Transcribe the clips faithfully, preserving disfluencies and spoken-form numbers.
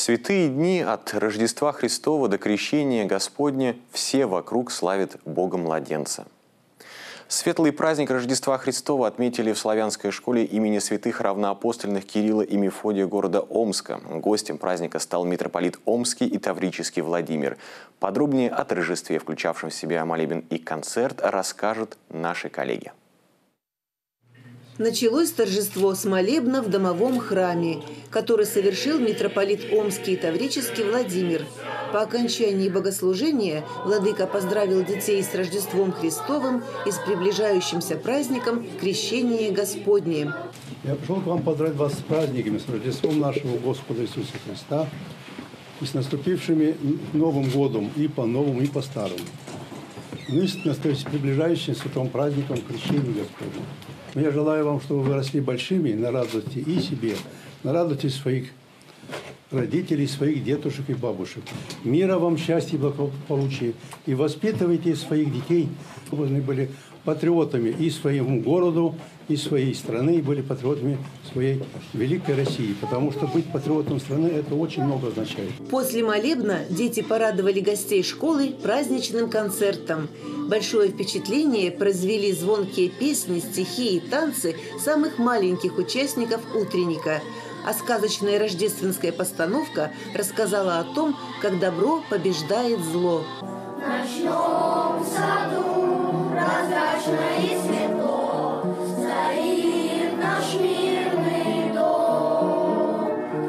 святые дни от Рождества Христова до Крещения Господня все вокруг славят Бога-младенца. Светлый праздник Рождества Христова отметили в славянской школе имени святых равноапостольных Кирилла и Мефодия города Омска. Гостем праздника стал митрополит Омский и Таврический Владимир. Подробнее о торжестве, включавшем в себя молебен и концерт, расскажут наши коллеги. Началось торжество с молебна в домовом храме, который совершил митрополит Омский и Таврический Владимир. По окончании богослужения владыка поздравил детей с Рождеством Христовым и с приближающимся праздником Крещения Господне. Я пришел к вам поздравить вас с праздниками, с Рождеством нашего Господа Иисуса Христа и с наступившими Новым годом и по новому, и по старому. Ну и с приближающимся святым праздником Крещения Господня. Но я желаю вам, чтобы вы росли большими на радости и себе, на радости своих родителей, своих дедушек и бабушек. Мира вам, счастья и благополучия. И воспитывайте своих детей, чтобы они были патриотами и своему городу, и своей страны, и были патриотами своей великой России. Потому что быть патриотом страны – это очень много означает. После молебна дети порадовали гостей школы праздничным концертом. Большое впечатление произвели звонкие песни, стихи и танцы самых маленьких участников утренника. А сказочная рождественская постановка рассказала о том, как добро побеждает зло. В ночном саду прозрачно и светло стоит наш мирный дом.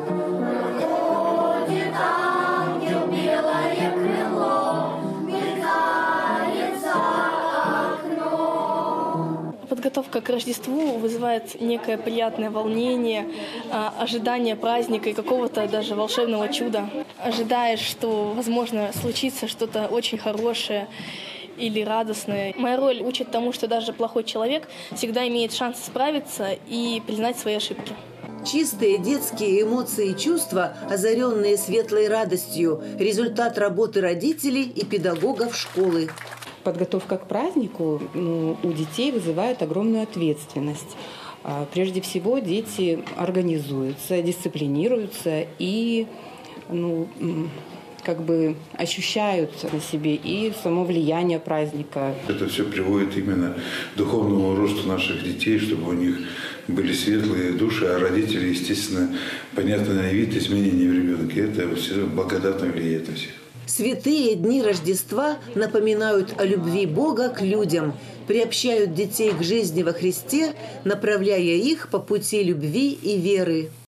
Проходит ангел, белое крыло, мелькает за окном. Подготовка к Рождеству вызывает некое приятное волнение, ожидание праздника и какого-то даже волшебного чуда. Ожидаешь, что, возможно, случится что-то очень хорошее или радостное. Моя роль учит тому, что даже плохой человек всегда имеет шанс справиться и признать свои ошибки. Чистые детские эмоции и чувства, озаренные светлой радостью, результат работы родителей и педагогов школы. Подготовка к празднику ну, у детей вызывает огромную ответственность. Прежде всего, дети организуются, дисциплинируются и ну, как бы ощущают на себе и само влияние праздника. Это все приводит именно к духовному росту наших детей, чтобы у них были светлые души, а родители, естественно, понятно, на вид изменений в ребенке. Это все благодатно влияет на всех. Святые дни Рождества напоминают о любви Бога к людям, приобщают детей к жизни во Христе, направляя их по пути любви и веры.